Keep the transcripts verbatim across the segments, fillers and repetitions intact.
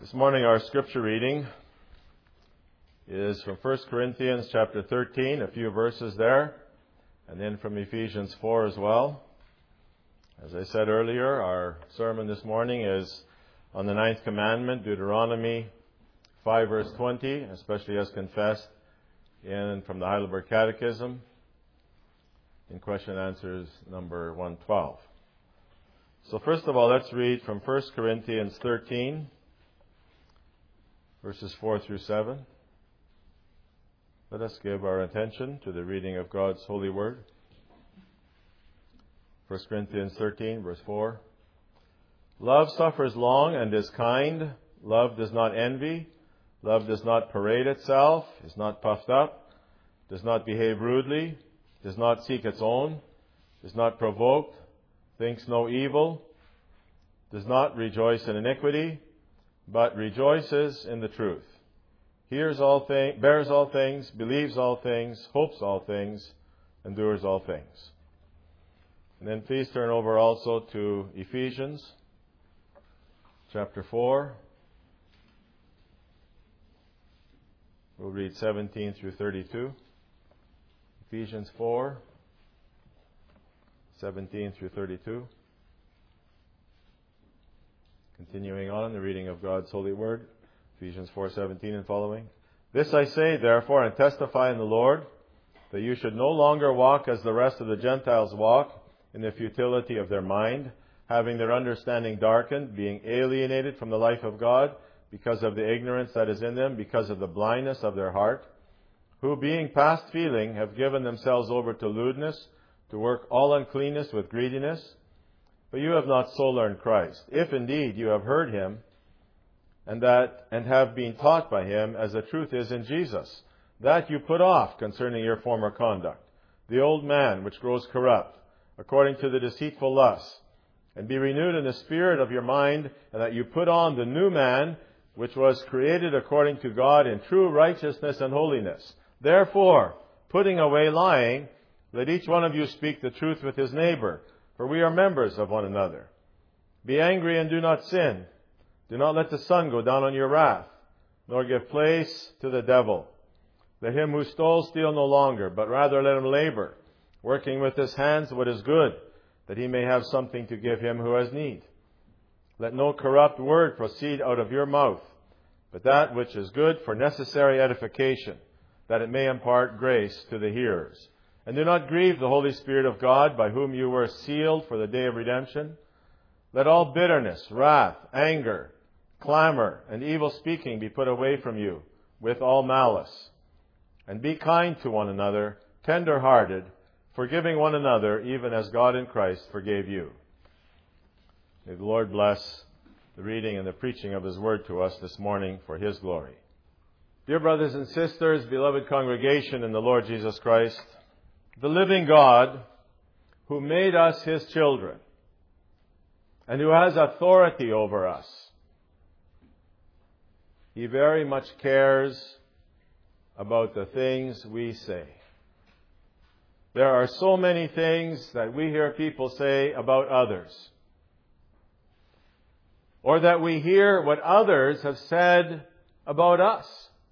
This morning our scripture reading is from First Corinthians chapter thirteen, a few verses there, and then from Ephesians four as well. As I said earlier, our sermon this morning is on the ninth commandment, Deuteronomy five verse twenty, especially as confessed in from the Heidelberg Catechism in question and answers number one twelve. So first of all, let's read from First Corinthians thirteen, verses four through seven. Let us give our attention to the reading of God's holy word. First Corinthians thirteen, verse four. Love suffers long and is kind. Love does not envy. Love does not parade itself, is not puffed up, does not behave rudely, does not seek its own, is not provoked, thinks no evil, does not rejoice in iniquity, but rejoices in the truth. Hears all things, bears all things, believes all things, hopes all things, endures all things. And then please turn over also to Ephesians chapter four. We'll read seventeen through thirty-two. Ephesians four, seventeen through thirty-two. Continuing on the reading of God's holy word, Ephesians four seventeen and following. This I say, therefore, and testify in the Lord, that you should no longer walk as the rest of the Gentiles walk, in the futility of their mind, having their understanding darkened, being alienated from the life of God, because of the ignorance that is in them, because of the blindness of their heart, who, being past feeling, have given themselves over to lewdness, to work all uncleanness with greediness. But you have not so learned Christ, if indeed you have heard Him, and that and have been taught by Him, as the truth is in Jesus, that you put off concerning your former conduct, the old man which grows corrupt, according to the deceitful lusts, and be renewed in the spirit of your mind, and that you put on the new man, which was created according to God in true righteousness and holiness. Therefore, putting away lying, let each one of you speak the truth with his neighbor, for we are members of one another. Be angry and do not sin. Do not let the sun go down on your wrath, nor give place to the devil. Let him who stole steal no longer, but rather let him labor, working with his hands what is good, that he may have something to give him who has need. Let no corrupt word proceed out of your mouth, but that which is good for necessary edification, that it may impart grace to the hearers. And do not grieve the Holy Spirit of God, by whom you were sealed for the day of redemption. Let all bitterness, wrath, anger, clamor, and evil speaking be put away from you, with all malice. And be kind to one another, tender-hearted, forgiving one another, even as God in Christ forgave you. May the Lord bless the reading and the preaching of His word to us this morning for His glory. Dear brothers and sisters, beloved congregation in the Lord Jesus Christ, the living God who made us His children and who has authority over us, He very much cares about the things we say. There are so many things that we hear people say about others, or that we hear what others have said about us.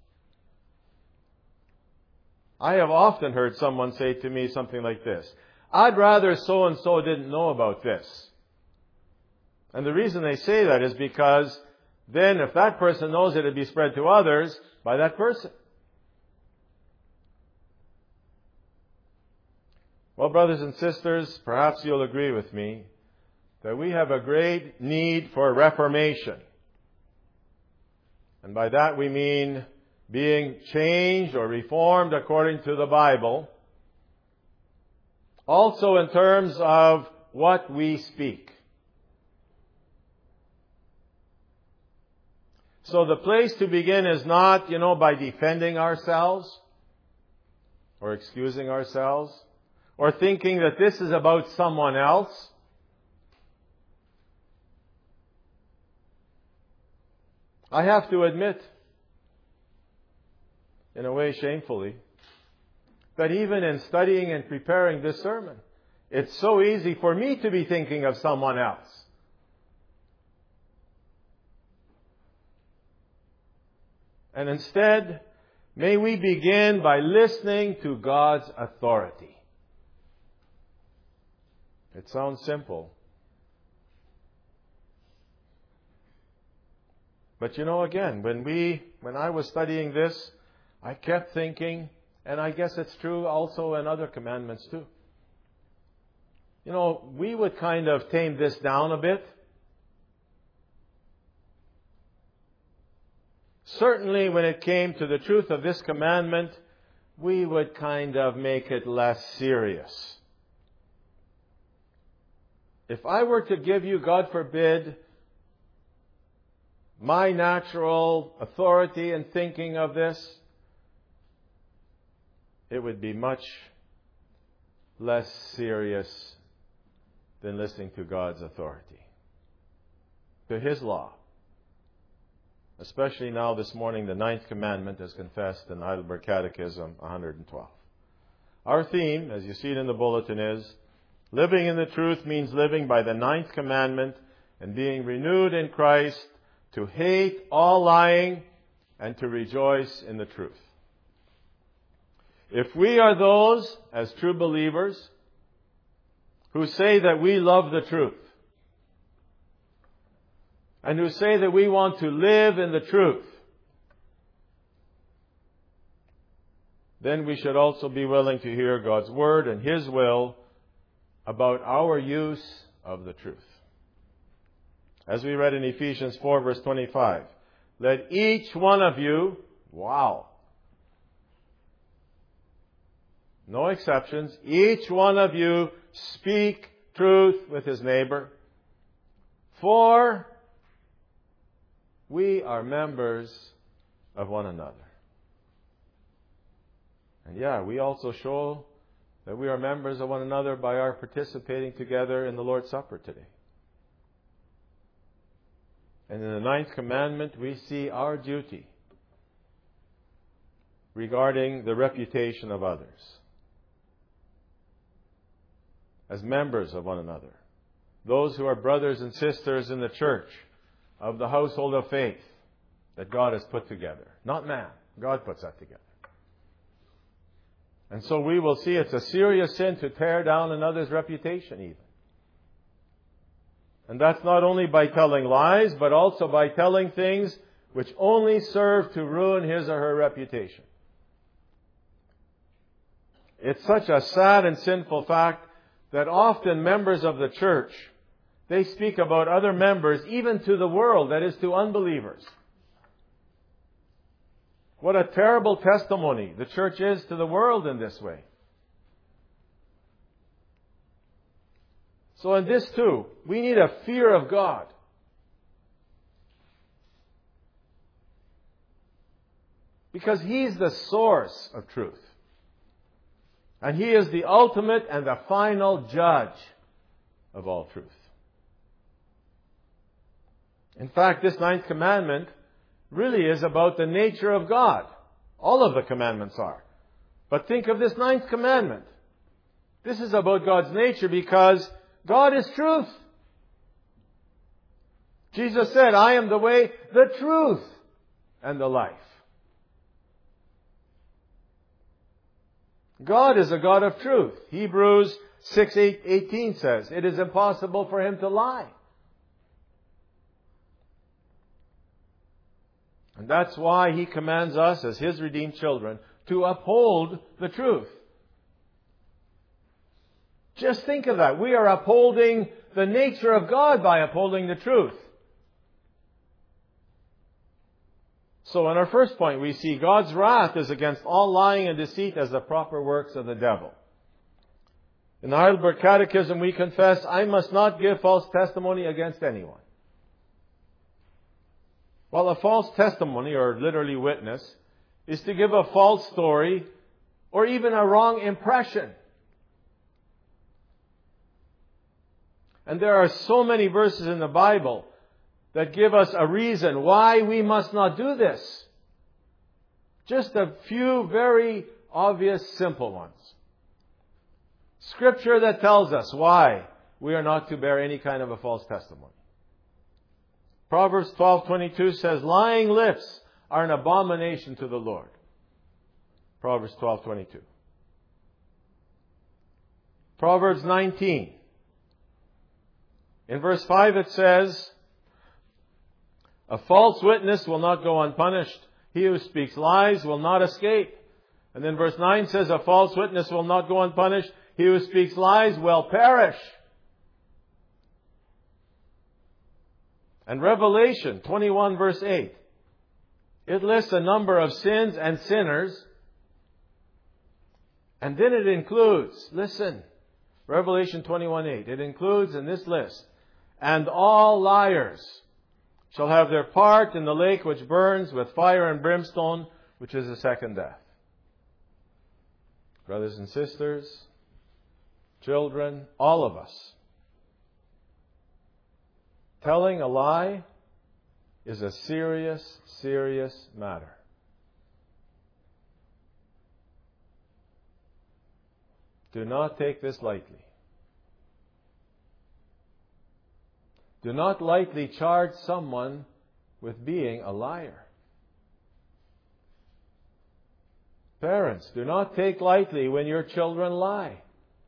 I have often heard someone say to me something like this: I'd rather so-and-so didn't know about this. And the reason they say that is because then if that person knows it, it'd be spread to others by that person. Well, brothers and sisters, perhaps you'll agree with me that we have a great need for reformation. And by that we mean being changed or reformed according to the Bible. Also in terms of what we speak. So the place to begin is not, you know, by defending ourselves or excusing ourselves or thinking that this is about someone else. I have to admit, in a way shamefully, that even in studying and preparing this sermon, it's so easy for me to be thinking of someone else. And instead, may we begin by listening to God's authority. It sounds simple. But you know, again, when we, when I was studying this, I kept thinking, and I guess it's true also in other commandments too. You know, we would kind of tame this down a bit. Certainly when it came to the truth of this commandment, we would kind of make it less serious. If I were to give you, God forbid, my natural authority in thinking of this, it would be much less serious than listening to God's authority, to His law. Especially now this morning, the ninth commandment is confessed in Heidelberg Catechism one hundred twelve. Our theme, as you see it in the bulletin, is living in the truth means living by the ninth commandment and being renewed in Christ to hate all lying and to rejoice in the truth. If we are those, as true believers, who say that we love the truth, and who say that we want to live in the truth, then we should also be willing to hear God's Word and His will about our use of the truth. As we read in Ephesians four, verse twenty-five, let each one of you, wow, no exceptions, each one of you speak truth with his neighbor, for we are members of one another. And yeah, we also show that we are members of one another by our participating together in the Lord's Supper today. And in the ninth commandment, we see our duty regarding the reputation of others as members of one another. Those who are brothers and sisters in the church of the household of faith that God has put together. Not man. God puts that together. And so we will see it's a serious sin to tear down another's reputation even. And that's not only by telling lies, but also by telling things which only serve to ruin his or her reputation. It's such a sad and sinful fact that often members of the church, they speak about other members, even to the world, that is, to unbelievers. What a terrible testimony the church is to the world in this way. So in this too, we need a fear of God. Because He's the source of truth. And He is the ultimate and the final judge of all truth. In fact, this ninth commandment really is about the nature of God. All of the commandments are. But think of this ninth commandment. This is about God's nature because God is truth. Jesus said, I am the way, the truth, and the life. God is a God of truth. Hebrews six eighteen says, it is impossible for Him to lie. And that's why He commands us as His redeemed children to uphold the truth. Just think of that. We are upholding the nature of God by upholding the truth. So in our first point, we see God's wrath is against all lying and deceit as the proper works of the devil. In the Heidelberg Catechism, we confess, I must not give false testimony against anyone. Well, a false testimony, or literally witness, is to give a false story or even a wrong impression. And there are so many verses in the Bible that give us a reason why we must not do this. Just a few very obvious, simple ones. Scripture that tells us why we are not to bear any kind of a false testimony. Proverbs twelve twenty-two says, lying lips are an abomination to the Lord. Proverbs twelve twenty-two. Proverbs nineteen. In verse five it says, a false witness will not go unpunished. He who speaks lies will not escape. And then verse nine says, a false witness will not go unpunished. He who speaks lies will perish. And Revelation twenty-one verse eight. It lists a number of sins and sinners. And then it includes, listen, Revelation twenty-one eight. It includes in this list, and all liars shall have their part in the lake which burns with fire and brimstone, which is the second death. Brothers and sisters, children, all of us, telling a lie is a serious, serious matter. Do not take this lightly. Do not lightly charge someone with being a liar. Parents, do not take lightly when your children lie.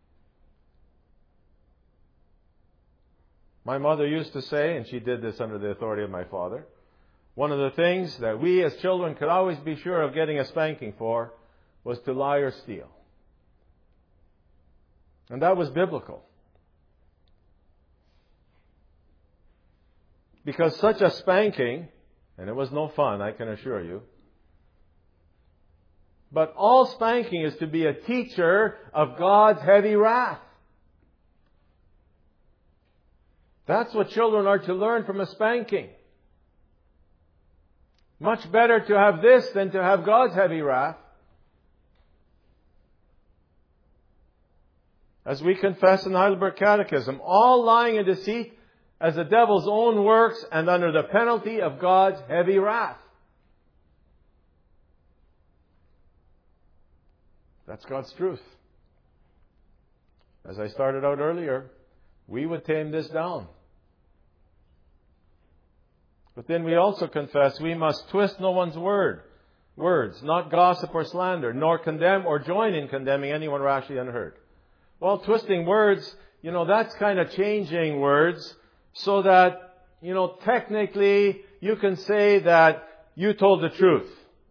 My mother used to say, and she did this under the authority of my father, one of the things that we as children could always be sure of getting a spanking for was to lie or steal. And that was biblical. Because such a spanking, and it was no fun, I can assure you, but all spanking is to be a teacher of God's heavy wrath. That's what children are to learn from a spanking. Much better to have this than to have God's heavy wrath. As we confess in the Heidelberg Catechism, all lying and deceit as the devil's own works and under the penalty of God's heavy wrath. That's God's truth. As I started out earlier, we would tame this down. But then we also confess we must twist no one's word, words, not gossip or slander, nor condemn or join in condemning anyone rashly unheard. Well, twisting words, you know, that's kind of changing words so that, you know, technically you can say that you told the truth.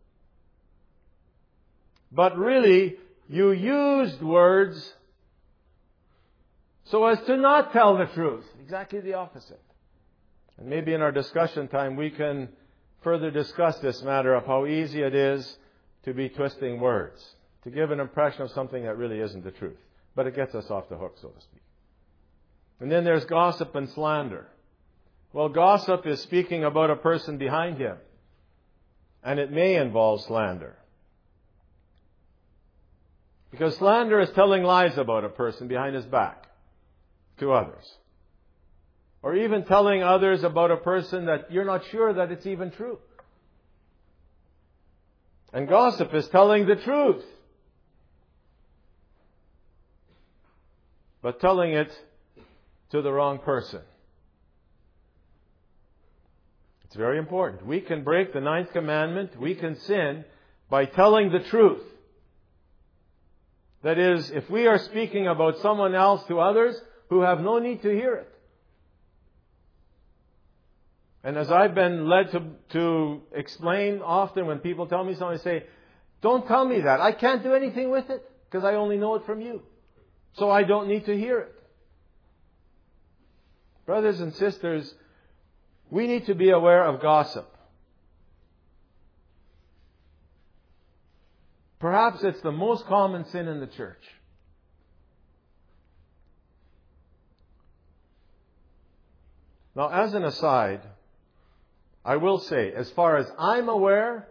But really, you used words so as to not tell the truth. Exactly the opposite. And maybe in our discussion time we can further discuss this matter of how easy it is to be twisting words, to give an impression of something that really isn't the truth. But it gets us off the hook, so to speak. And then there's gossip and slander. Well, gossip is speaking about a person behind him. And it may involve slander. Because slander is telling lies about a person behind his back to others. Or even telling others about a person that you're not sure that it's even true. And gossip is telling the truth, but telling it to the wrong person. It's very important. We can break the ninth commandment, we can sin by telling the truth. That is, if we are speaking about someone else to others who have no need to hear it. And as I've been led to, to explain often when people tell me something, I say, don't tell me that. I can't do anything with it because I only know it from you. So I don't need to hear it. Brothers and sisters, we need to be aware of gossip. Perhaps it's the most common sin in the church. Now, as an aside, I will say, as far as I'm aware,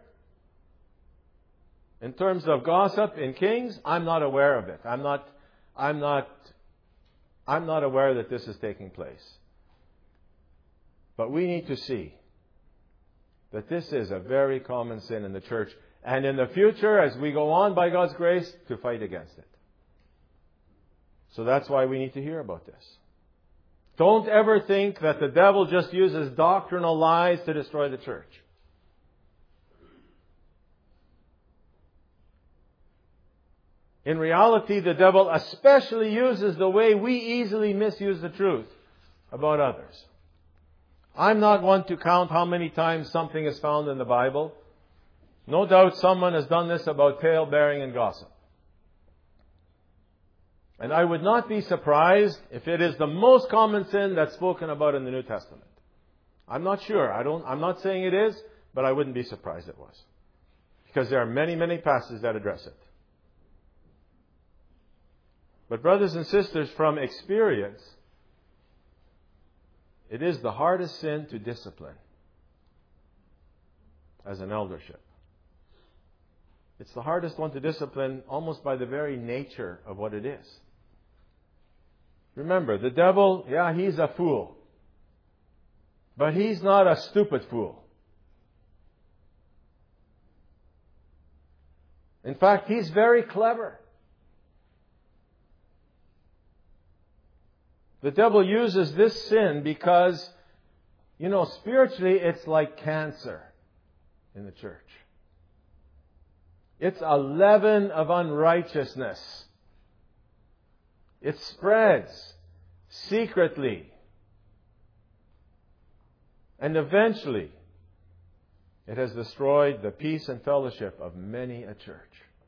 in terms of gossip in Kings, I'm not aware of it. I'm not, I'm not, I'm not aware that this is taking place. But we need to see that this is a very common sin in the church. And in the future, as we go on by God's grace, to fight against it. So that's why we need to hear about this. Don't ever think that the devil just uses doctrinal lies to destroy the church. In reality, the devil especially uses the way we easily misuse the truth about others. I'm not one to count how many times something is found in the Bible. No doubt someone has done this about tale-bearing and gossip. And I would not be surprised if it is the most common sin that's spoken about in the New Testament. I'm not sure. I don't, I'm not saying it is, but I wouldn't be surprised it was. Because there are many, many passages that address it. But brothers and sisters, from experience, it is the hardest sin to discipline as an eldership. It's the hardest one to discipline almost by the very nature of what it is. Remember, the devil, yeah, he's a fool. But he's not a stupid fool. In fact, he's very clever. The devil uses this sin because, you know, spiritually it's like cancer in the church. It's a leaven of unrighteousness. It spreads secretly. And eventually, it has destroyed the peace and fellowship of many a church.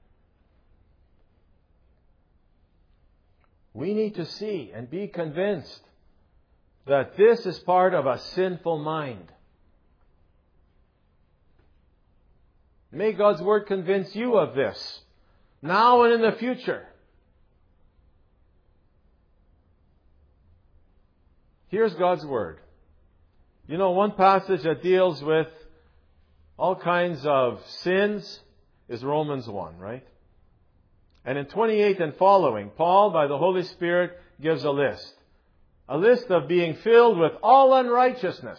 We need to see and be convinced that this is part of a sinful mind. May God's Word convince you of this, now and in the future. Here's God's Word. You know, one passage that deals with all kinds of sins is Romans one, right? And in twenty-eight and following, Paul, by the Holy Spirit, gives a list. A list of being filled with all unrighteousness.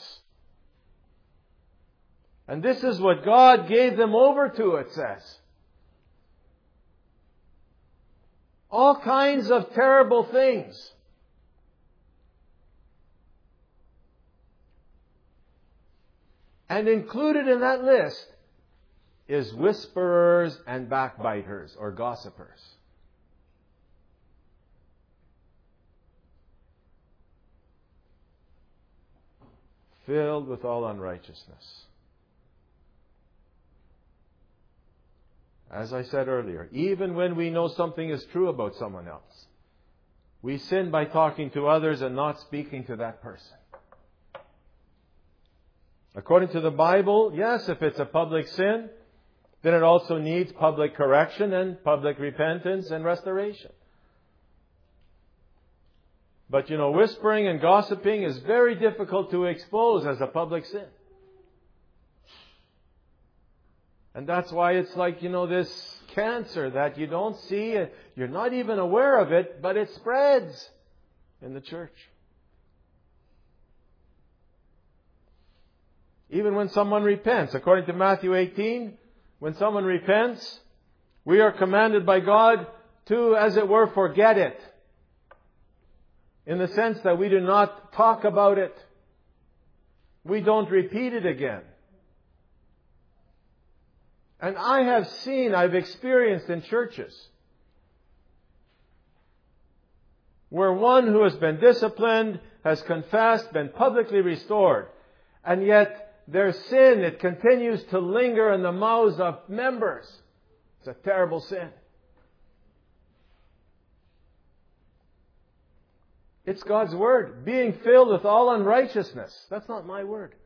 And this is what God gave them over to, it says. All kinds of terrible things. And included in that list is whisperers and backbiters or gossipers. Filled with all unrighteousness. As I said earlier, even when we know something is true about someone else, we sin by talking to others and not speaking to that person. According to the Bible, yes, if it's a public sin, then it also needs public correction and public repentance and restoration. But you know, whispering and gossiping is very difficult to expose as a public sin. And that's why it's like, you know, this cancer that you don't see, you're not even aware of it, but it spreads in the church. Even when someone repents, according to Matthew eighteen, when someone repents, we are commanded by God to, as it were, forget it. In the sense that we do not talk about it. We don't repeat it again. And I have seen, I've experienced in churches where one who has been disciplined, has confessed, been publicly restored, and yet their sin, it continues to linger in the mouths of members. It's a terrible sin. It's God's Word. Being filled with all unrighteousness. That's not my word.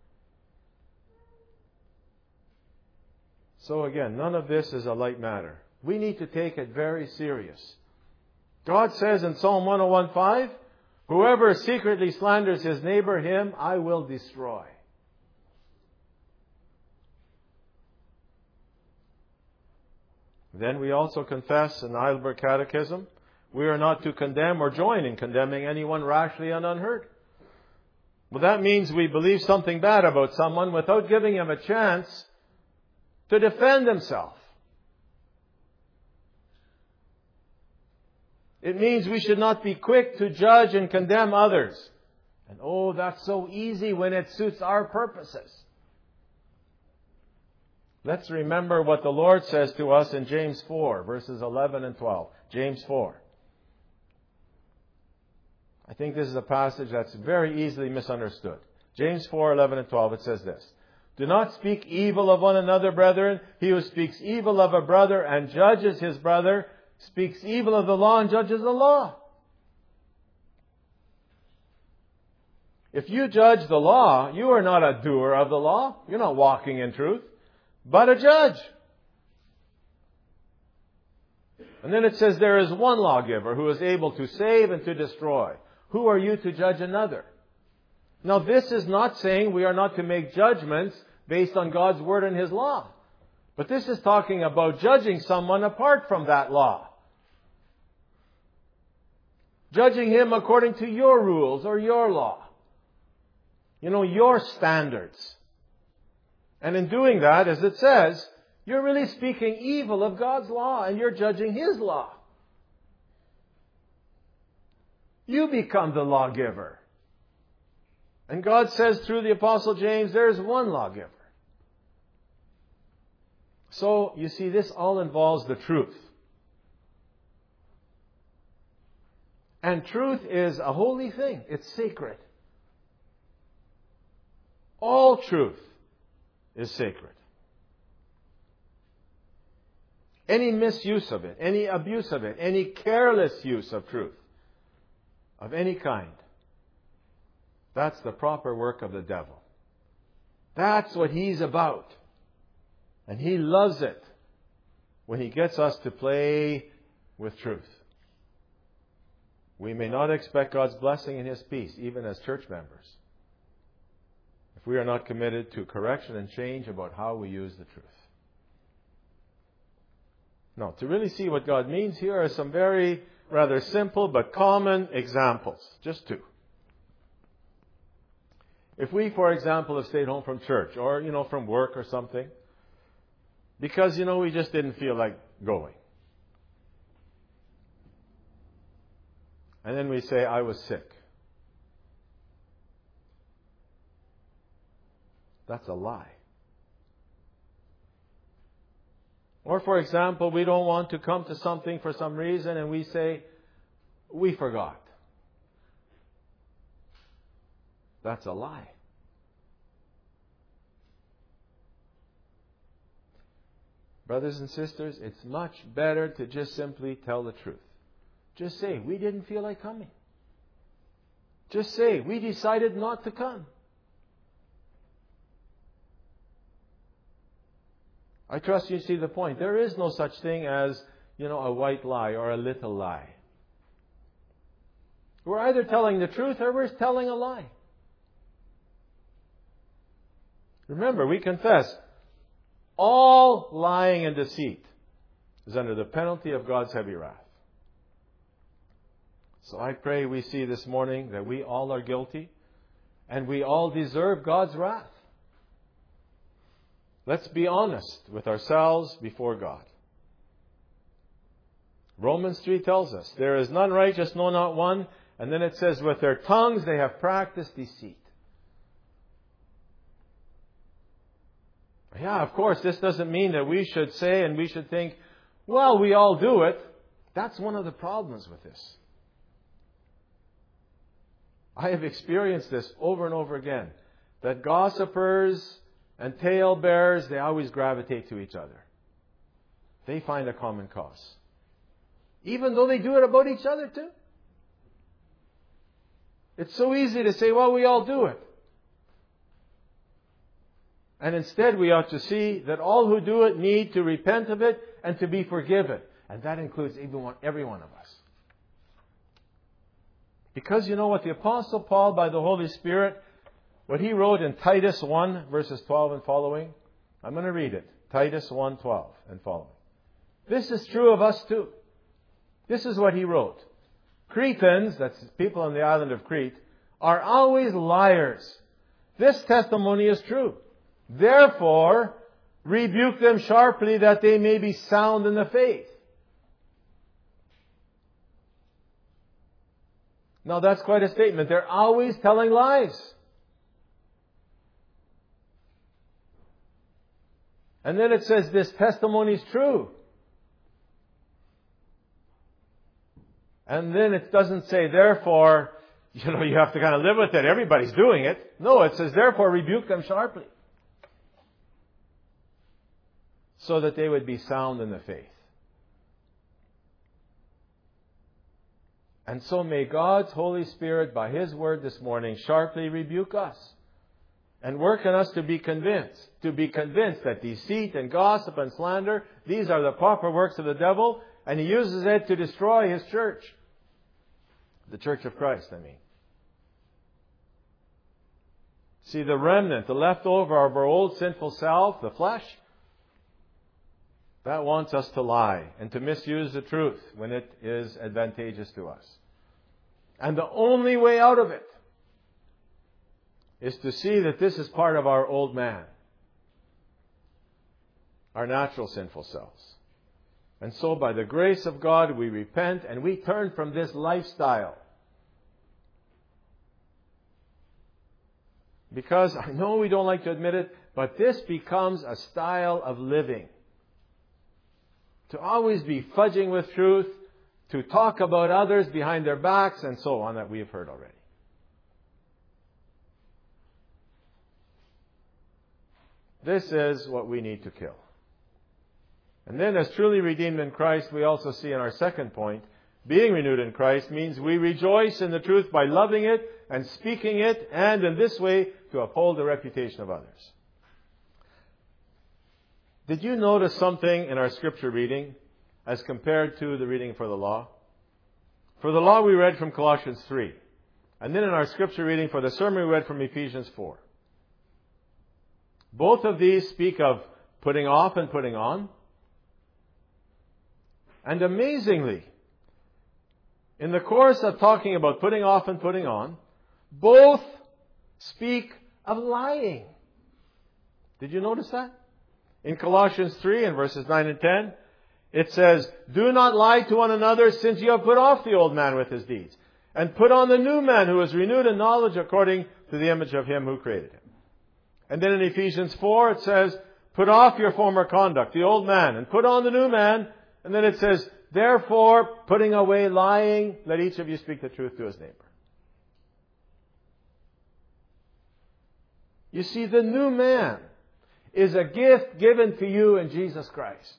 So again, none of this is a light matter. We need to take it very serious. God says in Psalm one oh one five, whoever secretly slanders his neighbor, him I will destroy. Then we also confess in the Heidelberg Catechism, we are not to condemn or join in condemning anyone rashly and unheard. Well, that means we believe something bad about someone without giving him a chance to defend himself. It means we should not be quick to judge and condemn others. And oh, that's so easy when it suits our purposes. Let's remember what the Lord says to us in James four, verses eleven and twelve. James four. I think this is a passage that's very easily misunderstood. James four, eleven and twelve, it says this. Do not speak evil of one another, brethren. He who speaks evil of a brother and judges his brother speaks evil of the law and judges the law. If you judge the law, you are not a doer of the law. You're not walking in truth, but a judge. And then it says there is one lawgiver who is able to save and to destroy. Who are you to judge another? Now, this is not saying we are not to make judgments based on God's word and His law. But this is talking about judging someone apart from that law. Judging him according to your rules or your law. You know, your standards. And in doing that, as it says, you're really speaking evil of God's law and you're judging His law. You become the lawgiver. And God says through the Apostle James, there's one lawgiver. So, you see, this all involves the truth. And truth is a holy thing. It's sacred. All truth is sacred. Any misuse of it, any abuse of it, any careless use of truth, of any kind, that's the proper work of the devil. That's what he's about. And he loves it when he gets us to play with truth. We may not expect God's blessing and His peace, even as church members, if we are not committed to correction and change about how we use the truth. Now, to really see what God means, here are some very rather simple but common examples. Just two. If we, for example, have stayed home from church or, you know, from work or something, because, you know, we just didn't feel like going. And then we say, I was sick. That's a lie. Or, for example, we don't want to come to something for some reason and we say, we forgot. That's a lie. Brothers and sisters, it's much better to just simply tell the truth. Just say, we didn't feel like coming. Just say, we decided not to come. I trust you see the point. There is no such thing as, you know, a white lie or a little lie. We're either telling the truth or we're telling a lie. Remember, we confess, all lying and deceit is under the penalty of God's heavy wrath. So I pray we see this morning that we all are guilty and we all deserve God's wrath. Let's be honest with ourselves before God. Romans three tells us, there is none righteous, no, not one. And then it says, with their tongues they have practiced deceit. Yeah, of course, this doesn't mean that we should say and we should think, well, we all do it. That's one of the problems with this. I have experienced this over and over again. That gossipers and talebearers, they always gravitate to each other. They find a common cause. Even though they do it about each other too. It's so easy to say, well, we all do it. And instead we ought to see that all who do it need to repent of it and to be forgiven. And that includes even one, every one of us. Because you know what the Apostle Paul, by the Holy Spirit, what he wrote in Titus one, verses twelve and following, I'm going to read it. Titus one, twelve and following. This is true of us too. This is what he wrote. Cretans, that's people on the island of Crete, are always liars. This testimony is true. Therefore, rebuke them sharply that they may be sound in the faith. Now that's quite a statement. They're always telling lies. And then it says this testimony is true. And then it doesn't say, therefore, you know, you have to kind of live with it. Everybody's doing it. No, it says, therefore, rebuke them sharply. So that they would be sound in the faith. And so may God's Holy Spirit, by His Word this morning, sharply rebuke us. And work in us to be convinced. To be convinced that deceit and gossip and slander, these are the proper works of the devil. And he uses it to destroy His church. The church of Christ, I mean. See, the remnant, the leftover of our old sinful self, the flesh, that wants us to lie and to misuse the truth when it is advantageous to us. And the only way out of it is to see that this is part of our old man, our natural sinful selves. And so by the grace of God, we repent and we turn from this lifestyle. Because I know we don't like to admit it, but this becomes a style of living. To always be fudging with truth, to talk about others behind their backs, and so on, that we have heard already. This is what we need to kill. And then, as truly redeemed in Christ, we also see in our second point, being renewed in Christ means we rejoice in the truth by loving it and speaking it, and in this way to uphold the reputation of others. Did you notice something in our scripture reading as compared to the reading for the law? For the law we read from Colossians three. And then in our scripture reading for the sermon we read from Ephesians four. Both of these speak of putting off and putting on. And amazingly, in the course of talking about putting off and putting on, both speak of lying. Did you notice that? In Colossians three and verses nine and ten, it says, do not lie to one another, since you have put off the old man with his deeds, and put on the new man who is renewed in knowledge according to the image of Him who created him. And then in Ephesians four it says, put off your former conduct, the old man, and put on the new man. And then it says, therefore, putting away lying, let each of you speak the truth to his neighbor. You see, the new man is a gift given to you in Jesus Christ.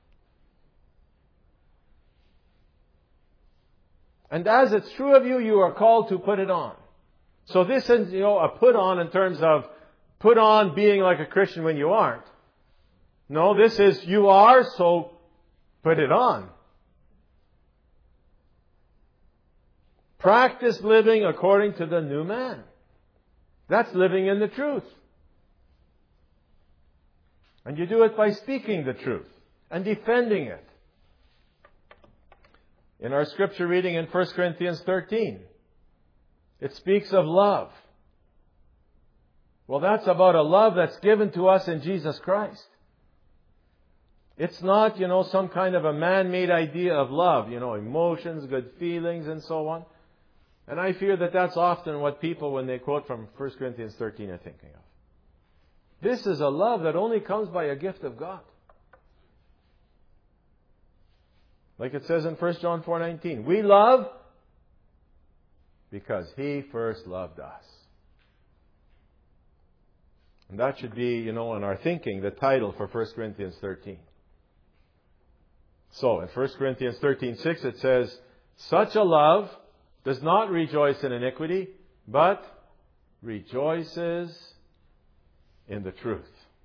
And as it's true of you, you are called to put it on. So this isn't, you know, a put on in terms of put on being like a Christian when you aren't. No, this is you are, so put it on. Practice living according to the new man. That's living in the truth. And you do it by speaking the truth and defending it. In our scripture reading in First Corinthians thirteen, it speaks of love. Well, that's about a love that's given to us in Jesus Christ. It's not, you know, some kind of a man-made idea of love, you know, emotions, good feelings, and so on. And I fear that that's often what people, when they quote from First Corinthians thirteen, are thinking of. This is a love that only comes by a gift of God. Like it says in First John four nineteen, we love because He first loved us. And that should be, you know, in our thinking, the title for First Corinthians thirteen. So, in First Corinthians thirteen six it says, such a love does not rejoice in iniquity, but rejoices in the truth.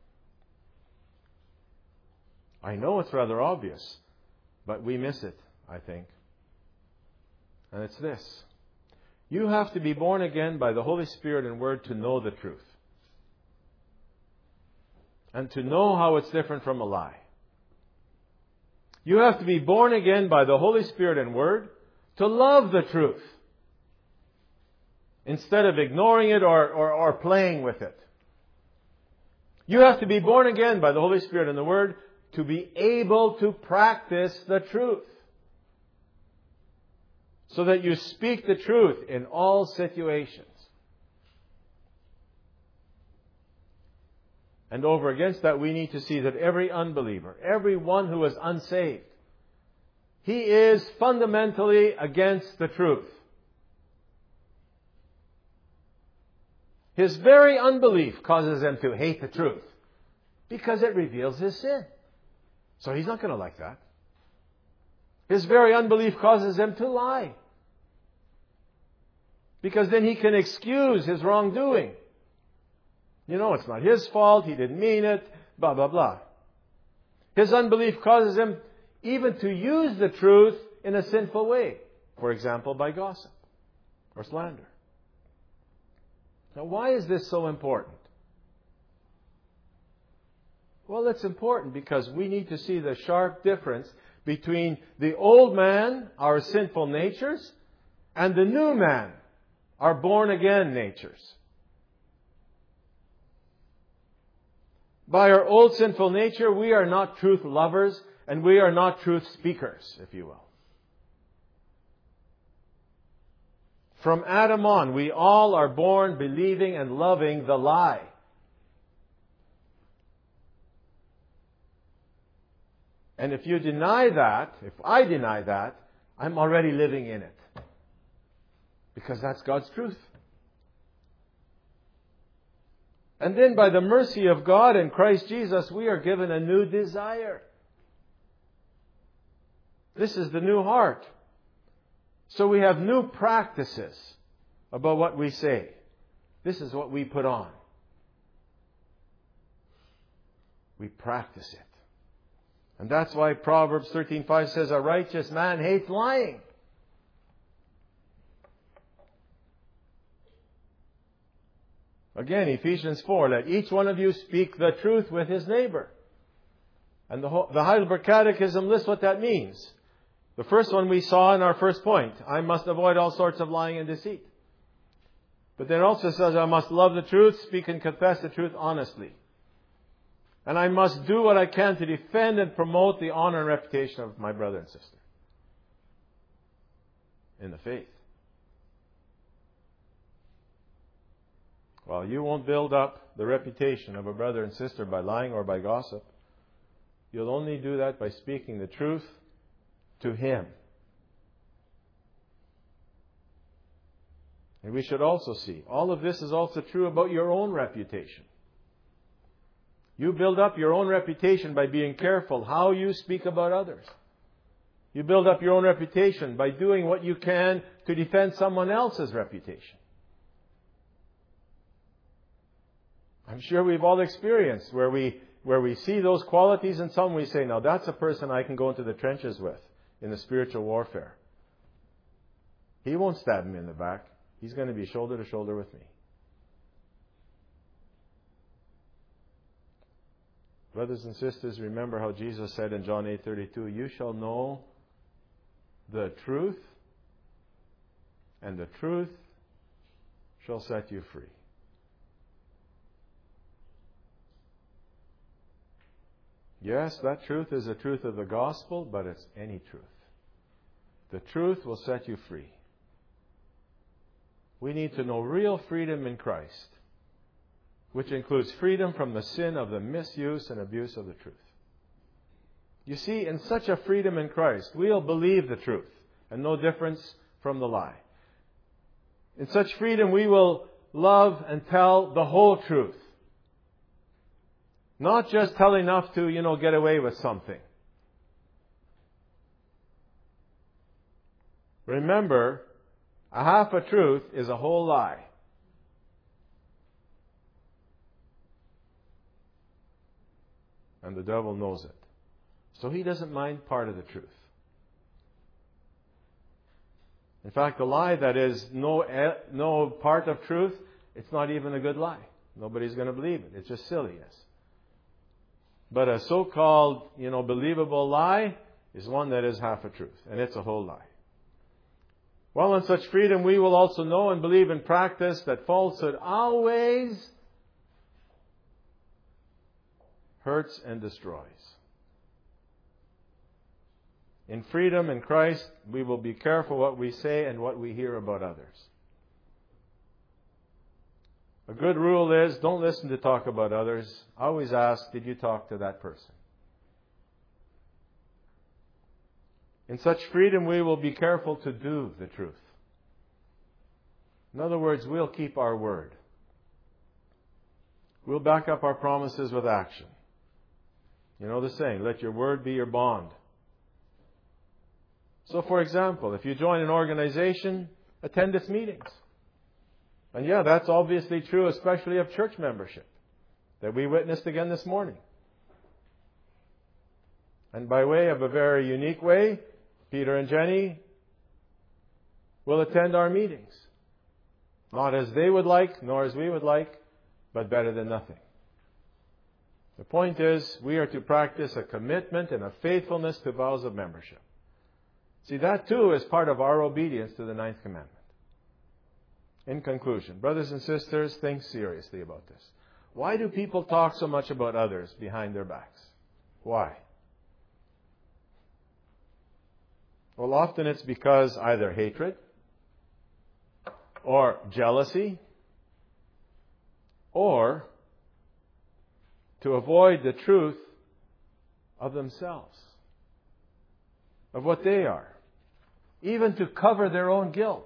I know it's rather obvious, but we miss it, I think. And it's this. You have to be born again by the Holy Spirit and Word to know the truth. And to know how it's different from a lie. You have to be born again by the Holy Spirit and Word to love the truth. Instead of ignoring it or, or, or playing with it. You have to be born again by the Holy Spirit and the Word to be able to practice the truth. So that you speak the truth in all situations. And over against that, we need to see that every unbeliever, every one who is unsaved, he is fundamentally against the truth. His very unbelief causes him to hate the truth because it reveals his sin. So he's not going to like that. His very unbelief causes him to lie because then he can excuse his wrongdoing. You know, it's not his fault, he didn't mean it, blah, blah, blah. His unbelief causes him even to use the truth in a sinful way. For example, by gossip or slander. Now, why is this so important? Well, it's important because we need to see the sharp difference between the old man, our sinful natures, and the new man, our born-again natures. By our old sinful nature, we are not truth lovers and we are not truth speakers, if you will. From Adam on, we all are born believing and loving the lie. And if you deny that, if I deny that, I'm already living in it. Because that's God's truth. And then by the mercy of God in Christ Jesus, we are given a new desire. This is the new heart. So we have new practices about what we say. This is what we put on. We practice it. And that's why Proverbs thirteen five says, a righteous man hates lying. Again, Ephesians four, let each one of you speak the truth with his neighbor. And the, the Heidelberg Catechism lists what that means. The first one we saw in our first point. I must avoid all sorts of lying and deceit. But then it also says I must love the truth, speak and confess the truth honestly. And I must do what I can to defend and promote the honor and reputation of my brother and sister in the faith. Well, you won't build up the reputation of a brother and sister by lying or by gossip. You'll only do that by speaking the truth to him. And we should also see, all of this is also true about your own reputation. You build up your own reputation by being careful how you speak about others. You build up your own reputation by doing what you can to defend someone else's reputation. I'm sure we've all experienced where we where we see those qualities in someone, we say, now that's a person I can go into the trenches with in the spiritual warfare. He won't stab me in the back. He's going to be shoulder to shoulder with me. Brothers and sisters, remember how Jesus said in John eight thirty-two, you shall know the truth, and the truth shall set you free. Yes, that truth is the truth of the gospel, but it's any truth. The truth will set you free. We need to know real freedom in Christ, which includes freedom from the sin of the misuse and abuse of the truth. You see, in such a freedom in Christ, we'll believe the truth and no difference from the lie. In such freedom, we will love and tell the whole truth. Not just tell enough to, you know, get away with something. Remember, a half a truth is a whole lie. And the devil knows it. So he doesn't mind part of the truth. In fact, the lie that is no, no part of truth, it's not even a good lie. Nobody's going to believe it. It's just silliness. But a so-called, you know, believable lie is one that is half a truth. And it's a whole lie. Well, in such freedom, we will also know and believe in practice that falsehood always hurts and destroys. In freedom in Christ, we will be careful what we say and what we hear about others. A good rule is don't listen to talk about others. Always ask, did you talk to that person? In such freedom, we will be careful to do the truth. In other words, we'll keep our word. We'll back up our promises with action. You know the saying, let your word be your bond. So, for example, if you join an organization, attend its meetings. And yeah, that's obviously true, especially of church membership, that we witnessed again this morning. And by way of a very unique way, Peter and Jenny will attend our meetings. Not as they would like, nor as we would like, but better than nothing. The point is, we are to practice a commitment and a faithfulness to vows of membership. See, that too is part of our obedience to the ninth commandment. In conclusion, brothers and sisters, think seriously about this. Why do people talk so much about others behind their backs? Why? Well, often it's because either hatred or jealousy or to avoid the truth of themselves, of what they are, even to cover their own guilt.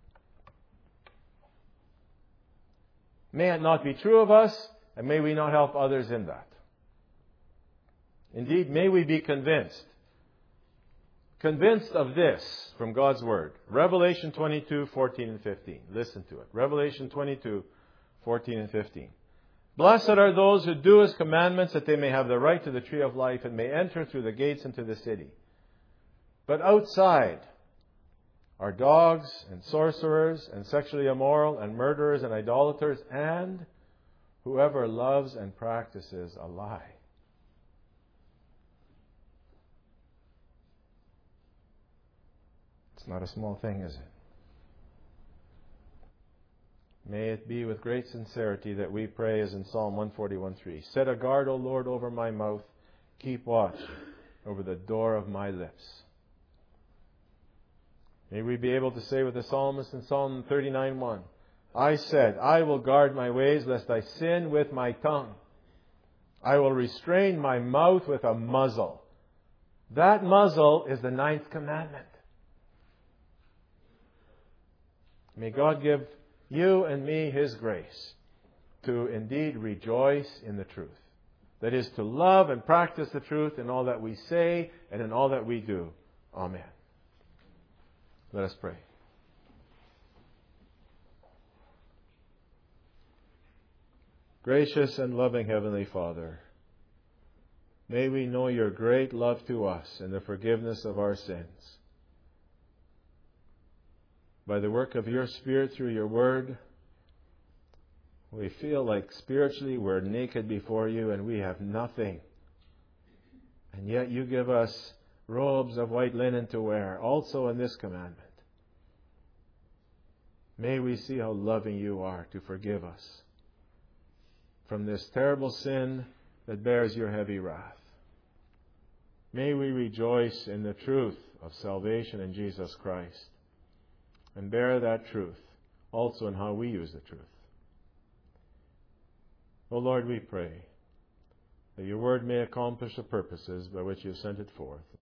May it not be true of us, and may we not help others in that. Indeed, may we be convinced, convinced of this from God's Word. Revelation twenty-two, fourteen and fifteen. Listen to it. Revelation twenty-two, fourteen and fifteen. Blessed are those who do His commandments, that they may have the right to the tree of life and may enter through the gates into the city. But outside are dogs and sorcerers and sexually immoral and murderers and idolaters and whoever loves and practices a lie. It's not a small thing, is it? May it be with great sincerity that we pray as in Psalm one forty-one three. Set a guard, O Lord, over my mouth. Keep watch over the door of my lips. May we be able to say with the psalmist in Psalm thirty-nine one, I said, I will guard my ways lest I sin with my tongue. I will restrain my mouth with a muzzle. That muzzle is the ninth commandment. May God give you and me His grace to indeed rejoice in the truth. That is, to love and practice the truth in all that we say and in all that we do. Amen. Let us pray. Gracious and loving Heavenly Father, may we know Your great love to us and the forgiveness of our sins. By the work of Your Spirit through Your Word, we feel like spiritually we're naked before You and we have nothing. And yet You give us robes of white linen to wear, also in this commandment. May we see how loving You are to forgive us from this terrible sin that bears Your heavy wrath. May we rejoice in the truth of salvation in Jesus Christ and bear that truth also in how we use the truth. O Lord, we pray that Your Word may accomplish the purposes by which You sent it forth.